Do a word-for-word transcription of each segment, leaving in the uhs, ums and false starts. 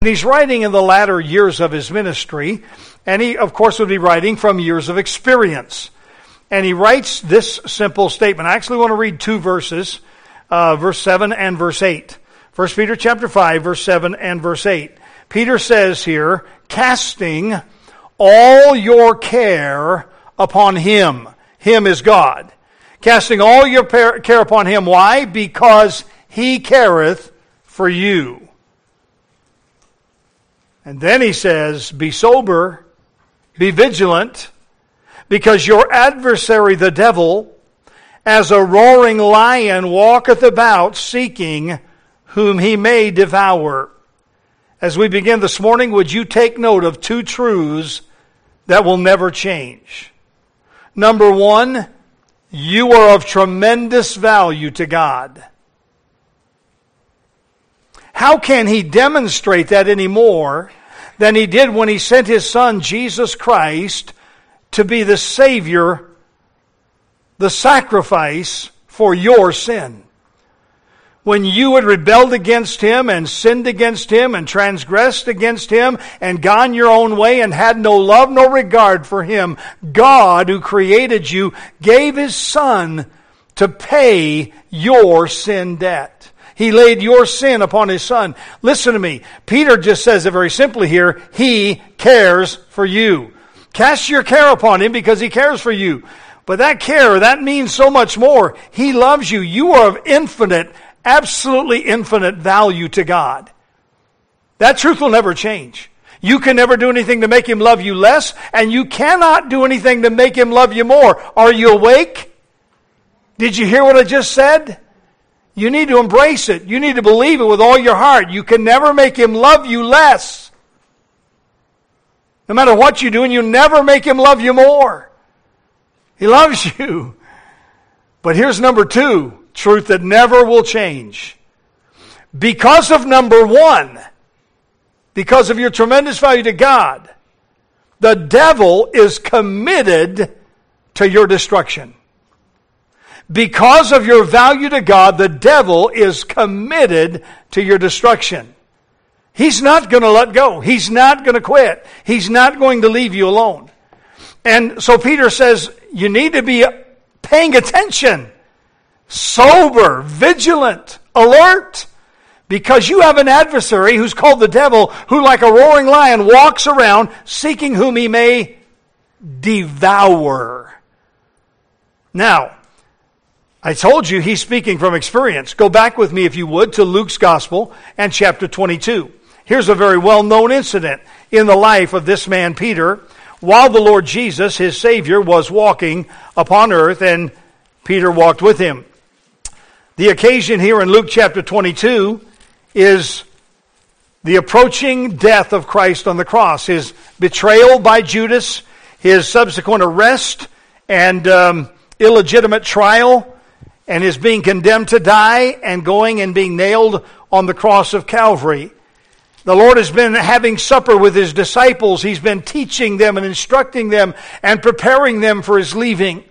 He's writing in the latter years of his ministry, and he, of course, would be writing from years of experience. And he writes this simple statement. I actually want to read two verses, uh, verse seven and verse eight. First Peter chapter five, verse seven and verse eight. Peter says here, casting all your care upon Him. Him is God. Casting all your care upon Him. Why? Because He careth for you. And then he says, be sober, be vigilant, because your adversary the devil, as a roaring lion, walketh about, seeking whom he may devour. As we begin this morning, would you take note of two truths that will never change? Number one, you are of tremendous value to God. How can He demonstrate that any more than He did when He sent His Son, Jesus Christ, to be the Savior, the sacrifice for your sin? When you had rebelled against Him and sinned against Him and transgressed against Him and gone your own way and had no love, no regard for Him, God, who created you, gave His Son to pay your sin debt. He laid your sin upon His Son. Listen to me. Peter just says it very simply here. He cares for you. Cast your care upon Him because He cares for you. But that care, that means so much more. He loves you. You are of infinite, absolutely infinite value to God. That truth will never change. You can never do anything to make Him love you less, and you cannot do anything to make Him love you more. Are you awake? Did you hear what I just said? You need to embrace it. You need to believe it with all your heart. You can never make Him love you less. No matter what you do, and you never make Him love you more. He loves you. But here's number two, truth that never will change. Because of number one, because of your tremendous value to God, the devil is committed to your destruction. Because of your value to God, the devil is committed to your destruction. He's not going to let go. He's not going to quit. He's not going to leave you alone. And so Peter says, you need to be paying attention, sober, vigilant, alert, because you have an adversary who's called the devil, who like a roaring lion walks around seeking whom he may devour. Now, I told you he's speaking from experience. Go back with me, if you would, to Luke's Gospel and chapter twenty-two. Here's a very well-known incident in the life of this man, Peter, while the Lord Jesus, his Savior, was walking upon earth, and Peter walked with him. The occasion here in Luke chapter twenty-two is the approaching death of Christ on the cross, his betrayal by Judas, his subsequent arrest and um, illegitimate trial, and is being condemned to die and going and being nailed on the cross of Calvary. The Lord has been having supper with His disciples. He's been teaching them and instructing them and preparing them for His leaving.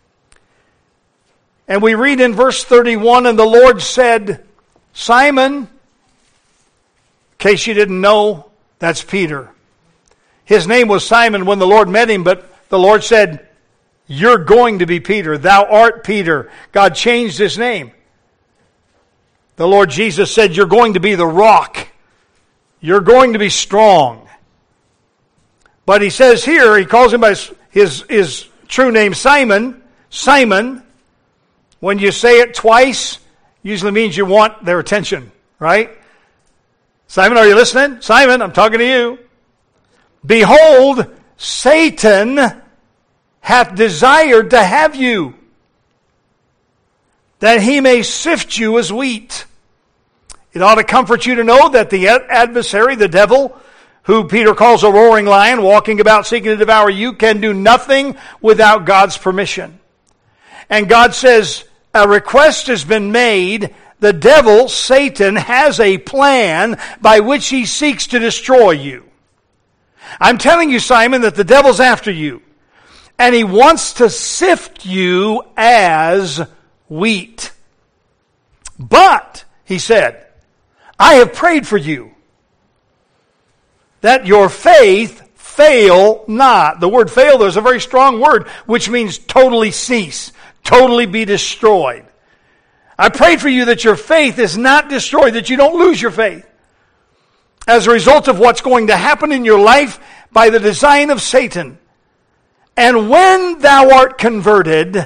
And we read in verse thirty-one, and the Lord said, Simon, in case you didn't know, that's Peter. His name was Simon when the Lord met him, but the Lord said, you're going to be Peter. Thou art Peter. God changed his name. The Lord Jesus said, you're going to be the rock. You're going to be strong. But he says here, he calls him by his, his true name, Simon. Simon, when you say it twice, usually means you want their attention, right? Simon, are you listening? Simon, I'm talking to you. Behold, Satan hath desired to have you, that he may sift you as wheat. It ought to comfort you to know that the adversary, the devil, who Peter calls a roaring lion, walking about seeking to devour you, can do nothing without God's permission. And God says, a request has been made. The devil, Satan, has a plan by which he seeks to destroy you. I'm telling you, Simon, that the devil's after you. And he wants to sift you as wheat. But, he said, I have prayed for you that your faith fail not. The word fail, there's a very strong word, which means totally cease, totally be destroyed. I pray for you that your faith is not destroyed, that you don't lose your faith as a result of what's going to happen in your life by the design of Satan. And when thou art converted,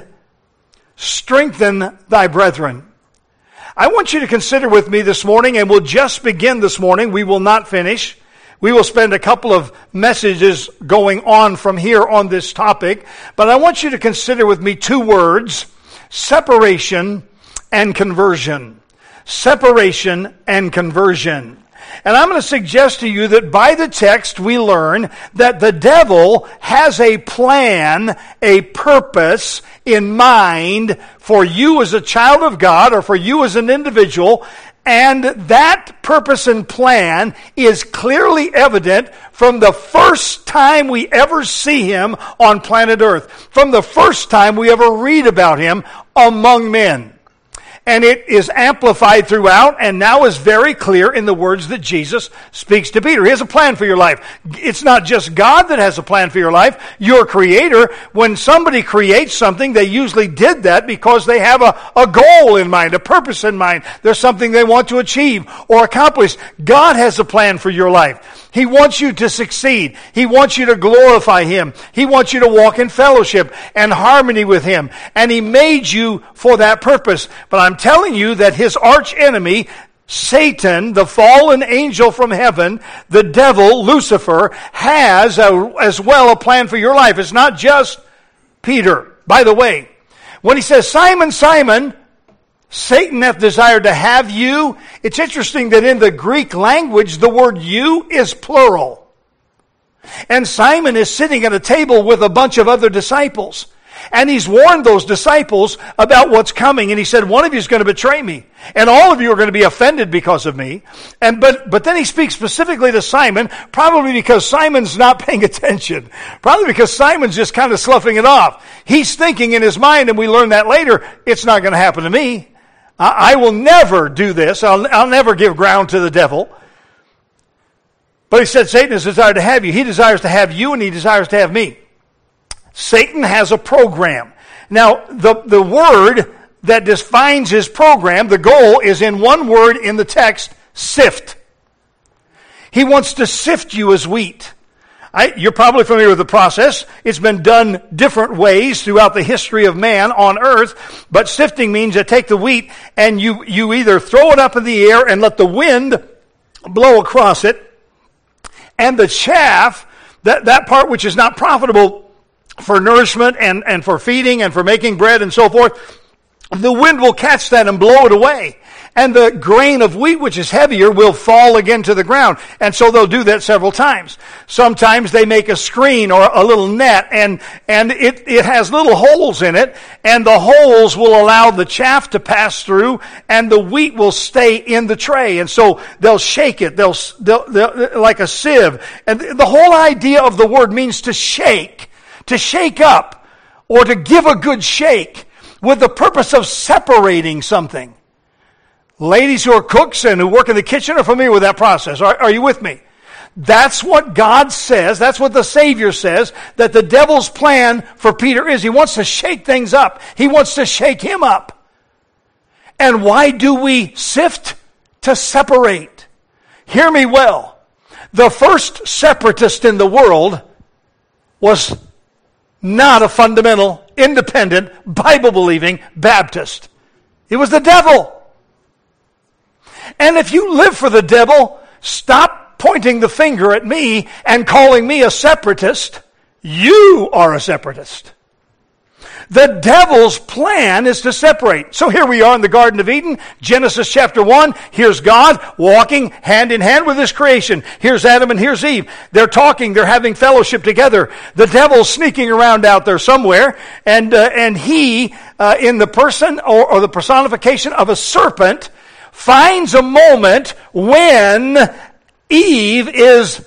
strengthen thy brethren. I want you to consider with me this morning, and we'll just begin this morning. We will not finish. We will spend a couple of messages going on from here on this topic. But I want you to consider with me two words: separation and conversion. Separation and conversion. And I'm going to suggest to you that by the text we learn that the devil has a plan, a purpose in mind for you as a child of God or for you as an individual. And that purpose and plan is clearly evident from the first time we ever see him on planet Earth, from the first time we ever read about him among men. And it is amplified throughout and now is very clear in the words that Jesus speaks to Peter. He has a plan for your life. It's not just God that has a plan for your life. Your Creator, when somebody creates something, they usually did that because they have a, a goal in mind, a purpose in mind. There's something they want to achieve or accomplish. God has a plan for your life. He wants you to succeed. He wants you to glorify Him. He wants you to walk in fellowship and harmony with Him. And He made you for that purpose. But I'm telling you that his arch enemy, Satan, the fallen angel from heaven, the devil, Lucifer, has a, as well a plan for your life. It's not just Peter. By the way, when he says, Simon, Simon, Satan hath desired to have you, it's interesting that in the Greek language, the word you is plural. And Simon is sitting at a table with a bunch of other disciples. And he's warned those disciples about what's coming. And he said, one of you is going to betray me. And all of you are going to be offended because of me. And but but then he speaks specifically to Simon, probably because Simon's not paying attention. Probably because Simon's just kind of sloughing it off. He's thinking in his mind, and we learn that later, it's not going to happen to me. I, I will never do this. I'll, I'll never give ground to the devil. But he said, Satan has desired to have you. He desires to have you, and he desires to have me. Satan has a program. Now, the, the word that defines his program, the goal, is in one word in the text, sift. He wants to sift you as wheat. I, you're probably familiar with the process. It's been done different ways throughout the history of man on earth. But sifting means you take the wheat and you, you either throw it up in the air and let the wind blow across it. And the chaff, that, that part which is not profitable for nourishment and, and for feeding and for making bread and so forth, the wind will catch that and blow it away. And the grain of wheat, which is heavier, will fall again to the ground. And so they'll do that several times. Sometimes they make a screen or a little net, and, and it, it has little holes in it, and the holes will allow the chaff to pass through, and the wheat will stay in the tray. And so they'll shake it, they'll, they'll, they'll like a sieve. And the whole idea of the word means to shake. To shake up, or to give a good shake, with the purpose of separating something. Ladies who are cooks and who work in the kitchen are familiar with that process. Are, are you with me? That's what God says, that's what the Savior says, that the devil's plan for Peter is. He wants to shake things up. He wants to shake him up. And why do we sift? To separate. Hear me well. The first separatist in the world was not a fundamental, independent, Bible-believing Baptist. It was the devil. And if you live for the devil, stop pointing the finger at me and calling me a separatist. You are a separatist. The devil's plan is to separate. So here we are in the Garden of Eden, Genesis chapter one. Here's God walking hand in hand with His creation. Here's Adam and here's Eve. They're talking, they're having fellowship together. The devil's sneaking around out there somewhere, and uh, and he, uh, in the person or, or the personification of a serpent, finds a moment when Eve is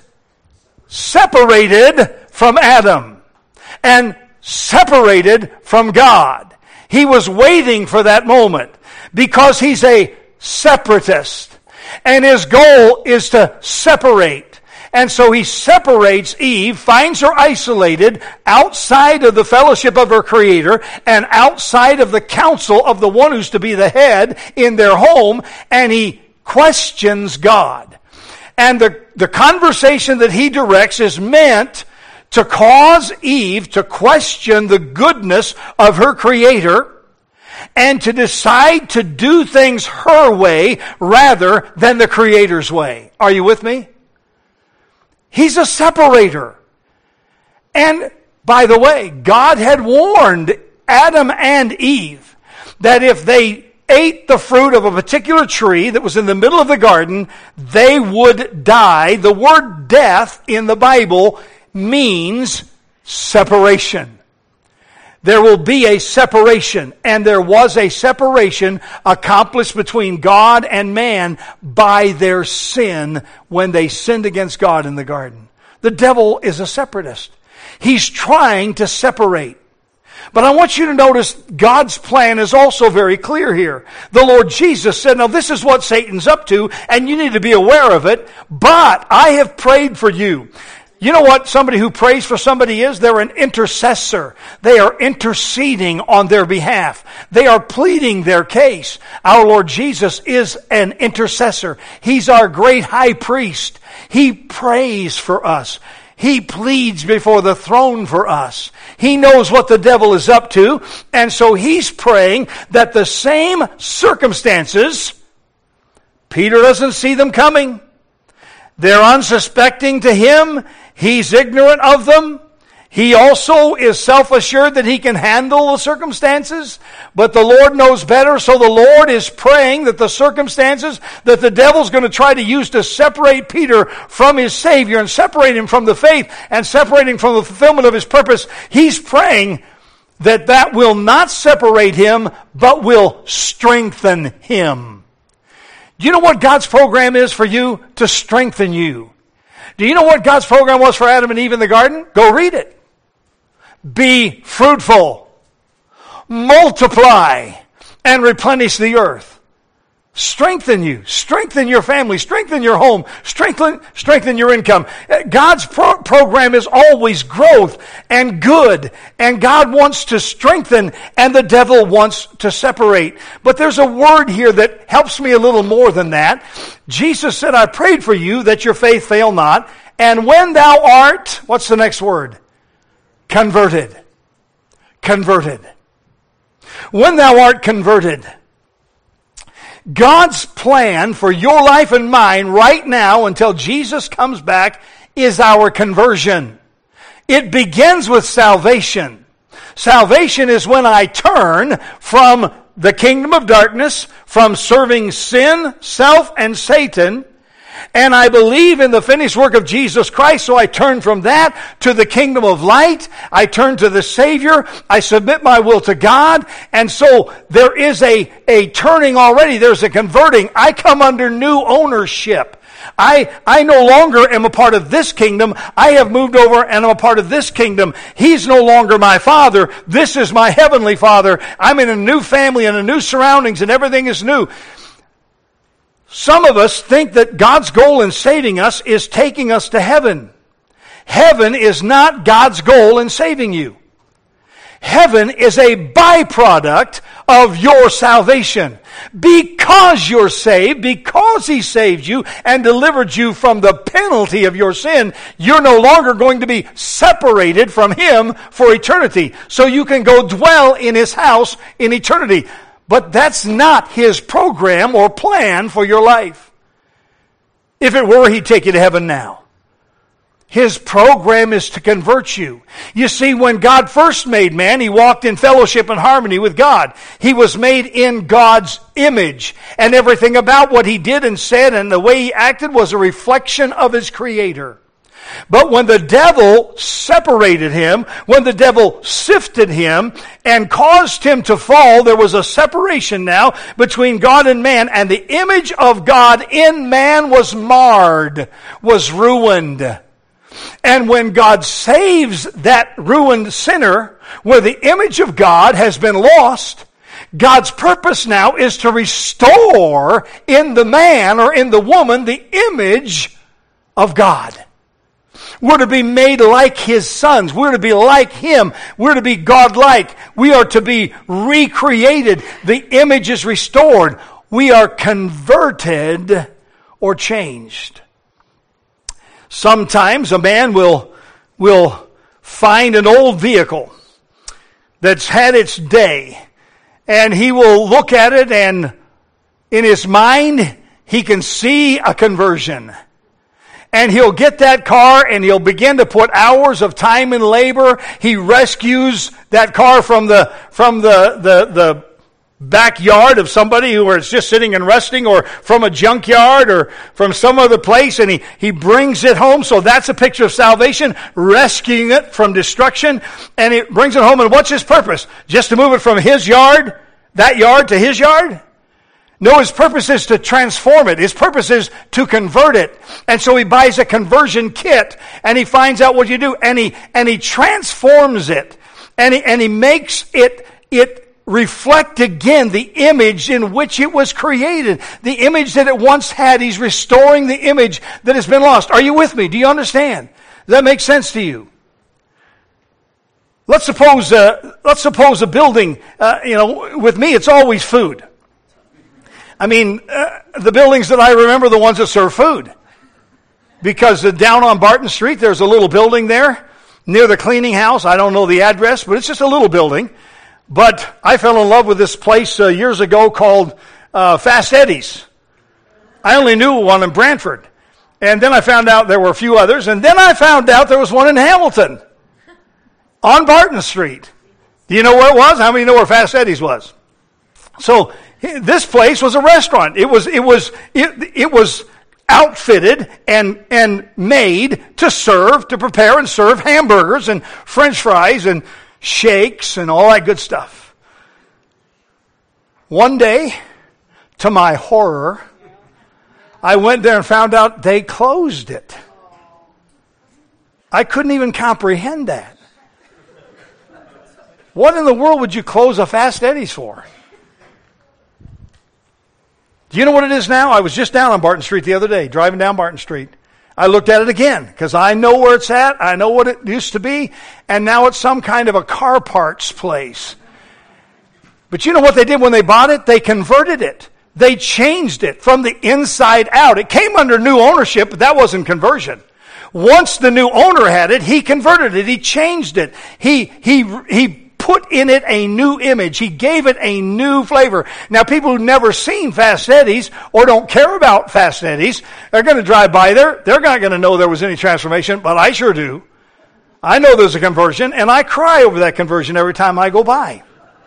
separated from Adam. And separated from God. He was waiting for that moment because he's a separatist. And his goal is to separate. And so he separates Eve, finds her isolated, outside of the fellowship of her Creator, and outside of the counsel of the one who's to be the head in their home, and he questions God. And the, the conversation that he directs is meant to cause Eve to question the goodness of her Creator, and to decide to do things her way rather than the Creator's way. Are you with me? He's a separator. And by the way, God had warned Adam and Eve that if they ate the fruit of a particular tree that was in the middle of the garden, they would die. The word death in the Bible means separation. There will be a separation, and there was a separation accomplished between God and man by their sin when they sinned against God in the garden. The devil is a separatist. He's trying to separate. But I want you to notice God's plan is also very clear here. The Lord Jesus said, now this is what Satan's up to, and you need to be aware of it, but I have prayed for you. You know what somebody who prays for somebody is? They're an intercessor. They are interceding on their behalf. They are pleading their case. Our Lord Jesus is an intercessor. He's our great high priest. He prays for us. He pleads before the throne for us. He knows what the devil is up to, and so he's praying that the same circumstances, Peter doesn't see them coming. They're unsuspecting to him. He's ignorant of them. He also is self-assured that he can handle the circumstances, but the Lord knows better, so the Lord is praying that the circumstances that the devil's going to try to use to separate Peter from his Savior and separate him from the faith and separate him from the fulfillment of his purpose, he's praying that that will not separate him, but will strengthen him. Do you know what God's program is for you? To strengthen you. Do you know what God's program was for Adam and Eve in the garden? Go read it. Be fruitful, multiply, and replenish the earth. Strengthen you. Strengthen your family. Strengthen your home. Strengthen, strengthen your income. God's pro- program is always growth and good. And God wants to strengthen, and the devil wants to separate. But there's a word here that helps me a little more than that. Jesus said, I prayed for you that your faith fail not. And when thou art, what's the next word? Converted. Converted. When thou art converted. God's plan for your life and mine right now until Jesus comes back is our conversion. It begins with salvation. Salvation is when I turn from the kingdom of darkness, from serving sin, self, and Satan, and I believe in the finished work of Jesus Christ, so I turn from that to the kingdom of light. I turn to the Savior. I submit my will to God. And so there is a, a turning already. There's a converting. I come under new ownership. I, I no longer am a part of this kingdom. I have moved over and I'm a part of this kingdom. He's no longer my Father. This is my heavenly Father. I'm in a new family and a new surroundings, and everything is new. Some of us think that God's goal in saving us is taking us to heaven. Heaven is not God's goal in saving you. Heaven is a byproduct of your salvation. Because you're saved, because He saved you and delivered you from the penalty of your sin, you're no longer going to be separated from Him for eternity. So you can go dwell in His house in eternity. But that's not His program or plan for your life. If it were, He'd take you to heaven now. His program is to convert you. You see, when God first made man, He walked in fellowship and harmony with God. He was made in God's image. And everything about what He did and said and the way He acted was a reflection of His Creator. But when the devil separated him, when the devil sifted him and caused him to fall, there was a separation now between God and man, and the image of God in man was marred, was ruined. And when God saves that ruined sinner, where the image of God has been lost, God's purpose now is to restore in the man or in the woman the image of God. We're to be made like His sons. We're to be like Him. We're to be God-like. We are to be recreated. The image is restored. We are converted or changed. Sometimes a man will, will find an old vehicle that's had its day, and he will look at it, and in his mind, he can see a conversion. And he'll get that car and he'll begin to put hours of time and labor. He rescues that car from the, from the, the, the backyard of somebody who is just sitting and resting, or from a junkyard, or from some other place, and he, he brings it home. So that's a picture of salvation, rescuing it from destruction, and it brings it home. And what's his purpose? Just to move it from his yard, that yard, to his yard? No, his purpose is to transform it. His purpose is to convert it. And so he buys a conversion kit, and he finds out what you do, and he and he transforms it, and he and he makes it it reflect again the image in which it was created, the image that it once had. He's restoring the image that has been lost. Are you with me? Do you understand? Does that make sense to you? Let's suppose uh, let's suppose a building. Uh, you know, with me, it's always food. I mean, uh, the buildings that I remember are the ones that serve food. Because uh, down on Barton Street, there's a little building there near the cleaning house. I don't know the address, but it's just a little building. But I fell in love with this place uh, years ago called uh, Fast Eddie's. I only knew one in Brantford. And then I found out there were a few others. And then I found out there was one in Hamilton on Barton Street. Do you know where it was? How many know where Fast Eddie's was? So this place was a restaurant. It was it was it, it was outfitted and and made to serve, to prepare and serve hamburgers and French fries and shakes and all that good stuff. One day, to my horror, I went there and found out they closed it. I couldn't even comprehend that. What in the world would you close a Fast Eddie's for? Do you know what it is now? I was just down on Barton Street the other day, driving down Barton Street. I looked at it again, because I know where it's at. I know what it used to be. And now it's some kind of a car parts place. But you know what they did when they bought it? They converted it. They changed it from the inside out. It came under new ownership, but that wasn't conversion. Once the new owner had it, he converted it. He changed it. He, he, he put in it a new image. He gave it a new flavor. Now, people who've never seen Fast Eddie's or don't care about Fast Eddie's, they're going to drive by there. They're not going to know there was any transformation, but I sure do. I know there's a conversion, and I cry over that conversion every time I go by.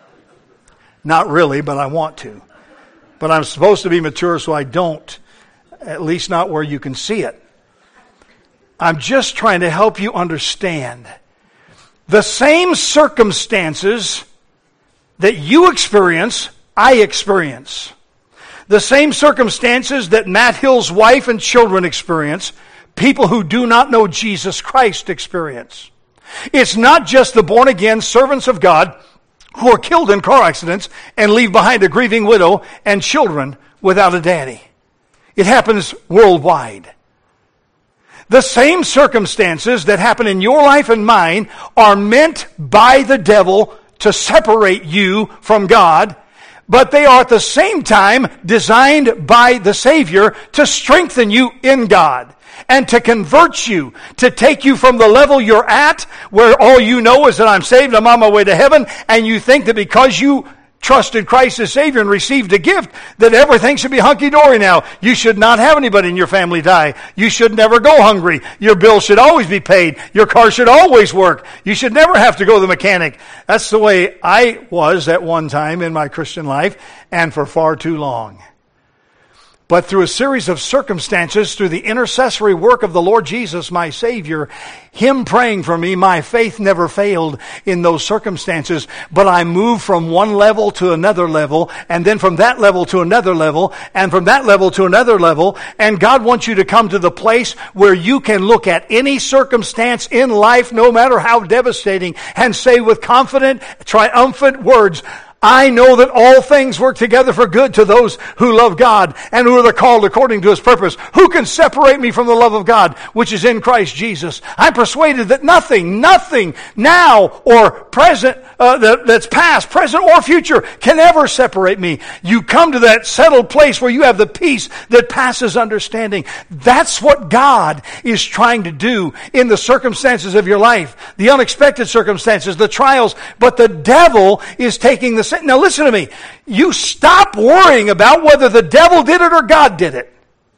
Not really, but I want to. But I'm supposed to be mature, so I don't. At least not where you can see it. I'm just trying to help you understand. The same circumstances that you experience, I experience. The same circumstances that Matt Hill's wife and children experience, people who do not know Jesus Christ experience. It's not just the born-again servants of God who are killed in car accidents and leave behind a grieving widow and children without a daddy. It happens worldwide. The same circumstances that happen in your life and mine are meant by the devil to separate you from God, but they are at the same time designed by the Savior to strengthen you in God and to convert you, to take you from the level you're at, where all you know is that I'm saved, I'm on my way to heaven, and you think that because you trusted Christ as Savior and received a gift, that everything should be hunky-dory now. You should not have anybody in your family die. You should never go hungry. Your bill should always be paid. Your car should always work. You should never have to go to the mechanic. That's the way I was at one time in my Christian life, and for far too long. But through a series of circumstances, through the intercessory work of the Lord Jesus, my Savior, Him praying for me, my faith never failed in those circumstances. But I moved from one level to another level, and then from that level to another level, and from that level to another level. And God wants you to come to the place where you can look at any circumstance in life, no matter how devastating, and say with confident, triumphant words, I know that all things work together for good to those who love God and who are the called according to His purpose. Who can separate me from the love of God, which is in Christ Jesus? I'm persuaded that nothing, nothing now or present, uh, that, that's past, present, or future can ever separate me. You come to that settled place where you have the peace that passes understanding. That's what God is trying to do in the circumstances of your life, the unexpected circumstances, the trials. But the devil is taking the same. Now listen to me. You stop worrying about whether the devil did it or God did it.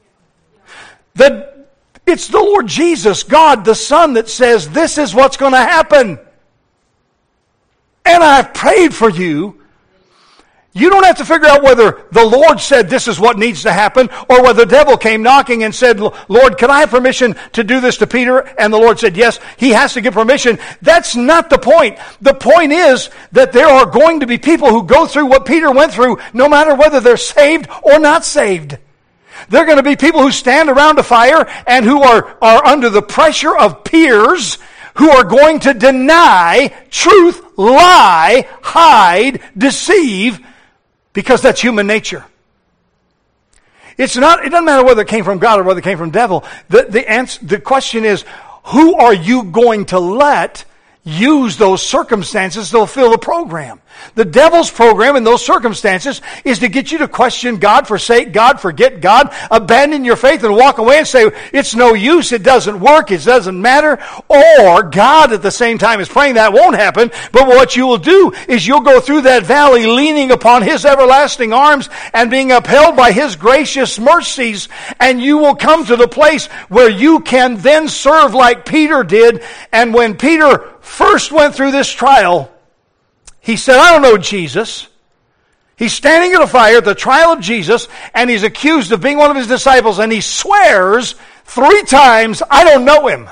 The, it's the Lord Jesus, God the Son, that says this is what's going to happen. And I've prayed for you. You don't have to figure out whether the Lord said this is what needs to happen or whether the devil came knocking and said, Lord, can I have permission to do this to Peter? And the Lord said, yes, he has to give permission. That's not the point. The point is that there are going to be people who go through what Peter went through, no matter whether they're saved or not saved. There are going to be people who stand around a fire and who are, are under the pressure of peers who are going to deny truth, lie, hide, deceive, because that's human nature. It's not, it doesn't matter whether it came from God or whether it came from the devil. The, the answer, the question is, who are you going to let use those circumstances to fulfill the program? The devil's program in those circumstances is to get you to question God, forsake God, forget God, abandon your faith and walk away and say, it's no use, it doesn't work, it doesn't matter. Or God at the same time is praying that won't happen, but what you will do is you'll go through that valley leaning upon His everlasting arms and being upheld by His gracious mercies, and you will come to the place where you can then serve like Peter did. And when Peter first went through this trial, he said, I don't know Jesus. He's standing at a fire at the trial of Jesus, and he's accused of being one of His disciples, and he swears three times, I don't know Him.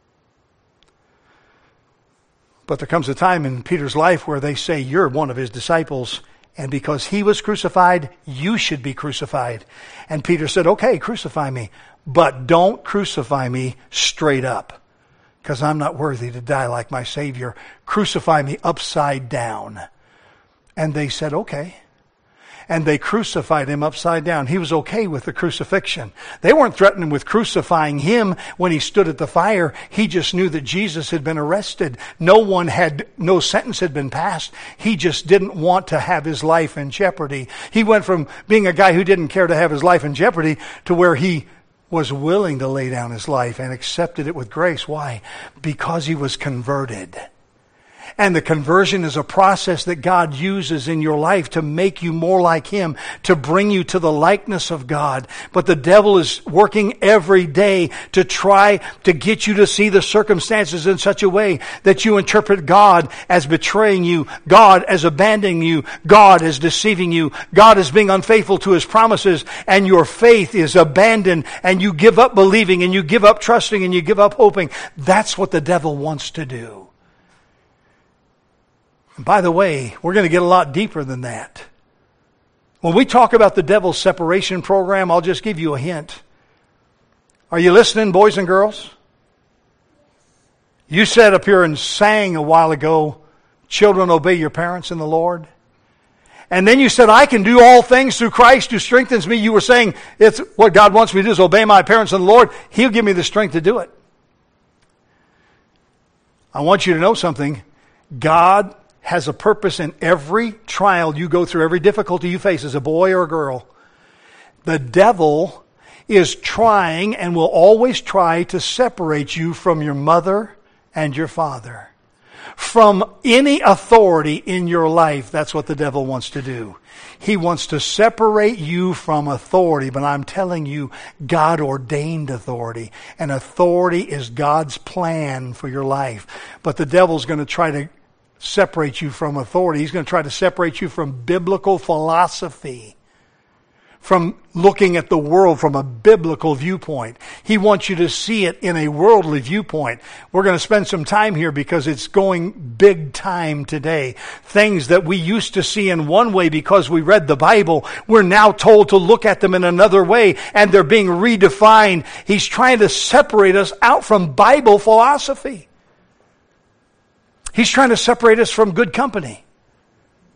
But there comes a time in Peter's life where they say, you're one of His disciples, and because He was crucified, you should be crucified. And Peter said, okay, crucify me, but don't crucify me straight up, because I'm not worthy to die like my Savior. Crucify me upside down. And they said, okay. And they crucified Him upside down. He was okay with the crucifixion. They weren't threatening with crucifying Him when He stood at the fire. He just knew that Jesus had been arrested. No one had, no sentence had been passed. He just didn't want to have His life in jeopardy. He went from being a guy who didn't care to have his life in jeopardy to where he was willing to lay down his life and accepted it with grace. Why? Because he was converted. And the conversion is a process that God uses in your life to make you more like Him, to bring you to the likeness of God. But the devil is working every day to try to get you to see the circumstances in such a way that you interpret God as betraying you, God as abandoning you, God as deceiving you, God as being unfaithful to His promises, and your faith is abandoned, and you give up believing, and you give up trusting, and you give up hoping. That's what the devil wants to do. By the way, we're going to get a lot deeper than that. When we talk about the devil's separation program, I'll just give you a hint. Are you listening, boys and girls? You sat up here and sang a while ago, children, obey your parents in the Lord. And then you said, I can do all things through Christ who strengthens me. You were saying, it's what God wants me to do is obey my parents in the Lord. He'll give me the strength to do it. I want you to know something. God has a purpose in every trial you go through, every difficulty you face as a boy or a girl. The devil is trying and will always try to separate you from your mother and your father. From any authority in your life, that's what the devil wants to do. He wants to separate you from authority, but I'm telling you, God ordained authority. And authority is God's plan for your life. But the devil's going to try to separate you from authority. He's going to try to separate you from biblical philosophy, from looking at the world from a biblical viewpoint. He wants you to see it in a worldly viewpoint. We're going to spend some time here because it's going big time today. Things that we used to see in one way because we read the Bible, we're now told to look at them in another way, and they're being redefined. He's trying to separate us out from Bible philosophy. He's trying to separate us from good company.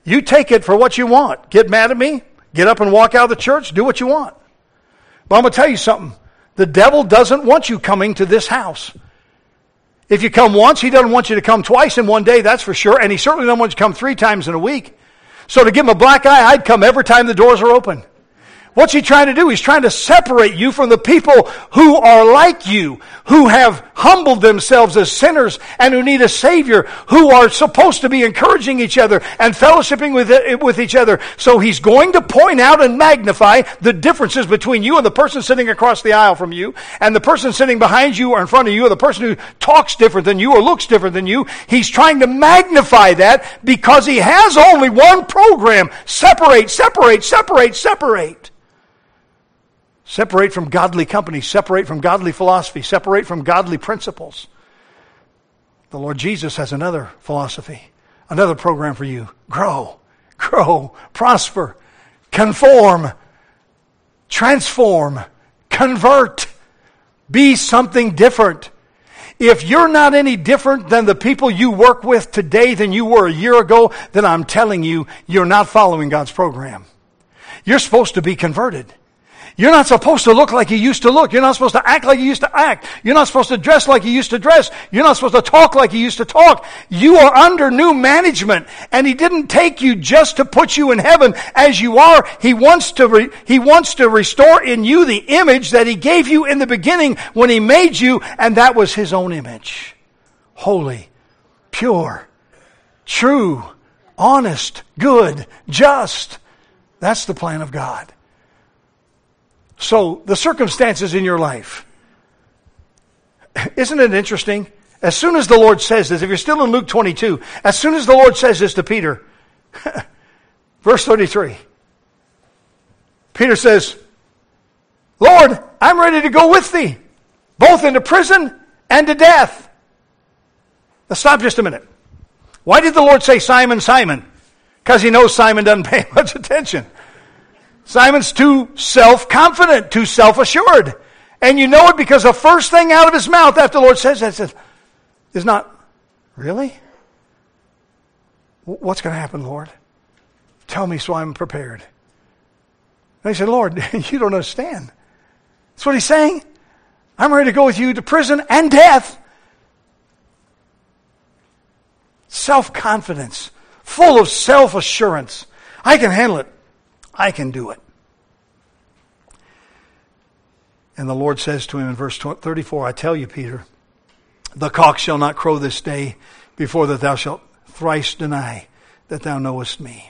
You take it for what you want. Get mad at me, get up and walk out of the church, do what you want. But I'm going to tell you something. The devil doesn't want you coming to this house. If you come once, he doesn't want you to come twice in one day, that's for sure. And he certainly doesn't want you to come three times in a week. So to give him a black eye, I'd come every time the doors are open. What's he trying to do? He's trying to separate you from the people who are like you, who have humbled themselves as sinners and who need a Savior, who are supposed to be encouraging each other and fellowshipping with, with each other. So he's going to point out and magnify the differences between you and the person sitting across the aisle from you, and the person sitting behind you or in front of you, or the person who talks different than you or looks different than you. He's trying to magnify that because he has only one program. Separate, separate, separate, separate. Separate from godly company. Separate from godly philosophy. Separate from godly principles. The Lord Jesus has another philosophy, another program for you. Grow, grow, prosper, conform, transform, convert, be something different. If you're not any different than the people you work with today than you were a year ago, then I'm telling you, you're not following God's program. You're supposed to be converted. You're not supposed to look like you used to look. You're not supposed to act like you used to act. You're not supposed to dress like you used to dress. You're not supposed to talk like you used to talk. You are under new management, and He didn't take you just to put you in heaven as you are. He wants to re- He wants to restore in you the image that He gave you in the beginning when He made you, and that was His own image. Holy, pure, true, honest, good, just. That's the plan of God. So, the circumstances in your life. Isn't it interesting? As soon as the Lord says this, if you're still in Luke twenty-two, as soon as the Lord says this to Peter, verse thirty-three, Peter says, Lord, I'm ready to go with thee, both into prison and to death. Now stop just a minute. Why did the Lord say Simon, Simon? Because He knows Simon doesn't pay much attention. Simon's too self-confident, too self-assured. And you know it because the first thing out of his mouth after the Lord says that says, is not, really? What's going to happen, Lord? Tell me so I'm prepared. And he said, Lord, you don't understand. That's what He's saying. I'm ready to go with you to prison and death. Self-confidence, full of self-assurance. I can handle it. I can do it. And the Lord says to him in verse thirty-four, I tell you, Peter, the cock shall not crow this day before that thou shalt thrice deny that thou knowest me.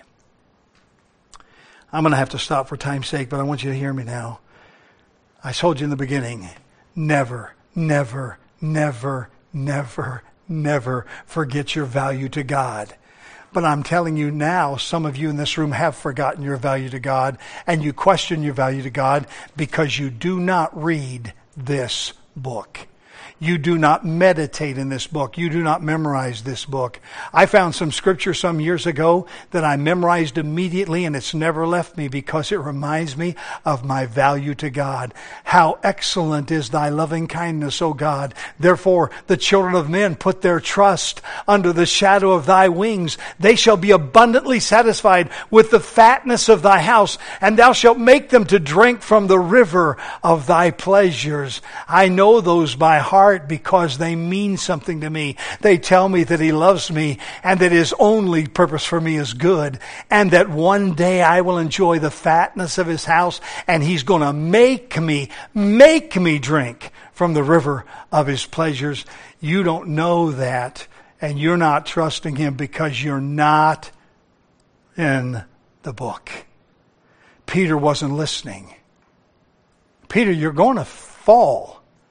I'm going to have to stop for time's sake, but I want you to hear me now. I told you in the beginning, never, never, never, never, never forget your value to God. But I'm telling you now, some of you in this room have forgotten your value to God, and you question your value to God because you do not read this book. You do not meditate in this book. You do not memorize this book. I found some scripture some years ago that I memorized immediately, and it's never left me because it reminds me of my value to God. How excellent is thy loving kindness, O God. Therefore, the children of men put their trust under the shadow of thy wings. They shall be abundantly satisfied with the fatness of thy house, and thou shalt make them to drink from the river of thy pleasures. I know those by heart, because they mean something to me. They tell me that He loves me and that His only purpose for me is good, and that one day I will enjoy the fatness of His house, and He's going to make me, make me drink from the river of His pleasures. You don't know that, and you're not trusting Him because you're not in the book. Peter wasn't listening. Peter, you're going to fall.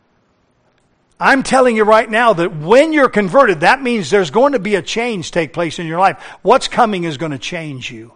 I'm telling you right now that when you're converted, that means there's going to be a change take place in your life. What's coming is going to change you.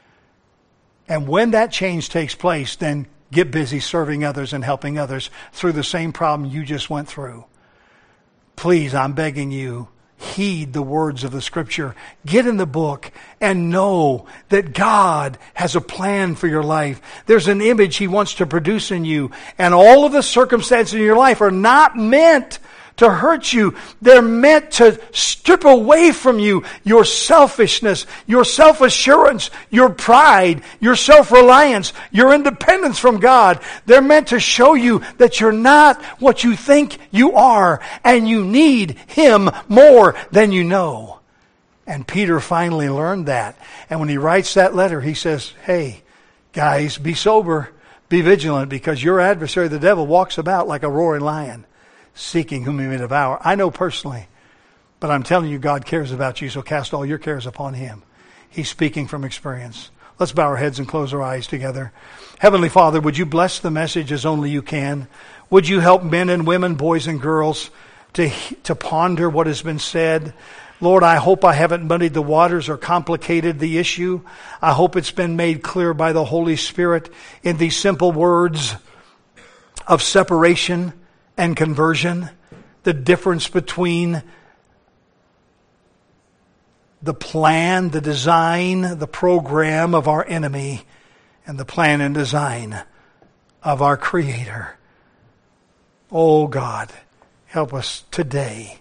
And when that change takes place, then get busy serving others and helping others through the same problem you just went through. Please, I'm begging you, heed the words of the Scripture. Get in the book and know that God has a plan for your life. There's an image He wants to produce in you. And all of the circumstances in your life are not meant to hurt you. They're meant to strip away from you your selfishness, your self-assurance, your pride, your self-reliance, your independence from God. They're meant to show you that you're not what you think you are, and you need Him more than you know. And Peter finally learned that. And when he writes that letter, he says, hey, guys, be sober, be vigilant, because your adversary, the devil, walks about like a roaring lion, seeking whom he may devour. I know personally, but I'm telling you, God cares about you, so cast all your cares upon Him. He's speaking from experience. Let's bow our heads and close our eyes together. Heavenly Father, would you bless the message as only you can? Would you help men and women, boys and girls, to, to ponder what has been said? Lord, I hope I haven't muddied the waters or complicated the issue. I hope it's been made clear by the Holy Spirit in these simple words of separation and conversion, the difference between the plan, the design, the program of our enemy, and the plan and design of our Creator. Oh God, help us today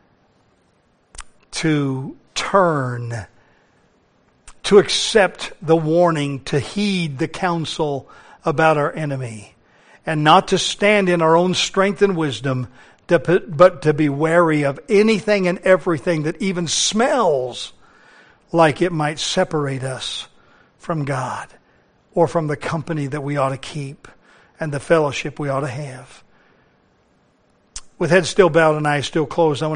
to turn, to accept the warning, to heed the counsel about our enemy, and not to stand in our own strength and wisdom, but to be wary of anything and everything that even smells like it might separate us from God, or from the company that we ought to keep and the fellowship we ought to have. With heads still bowed and eyes still closed, I want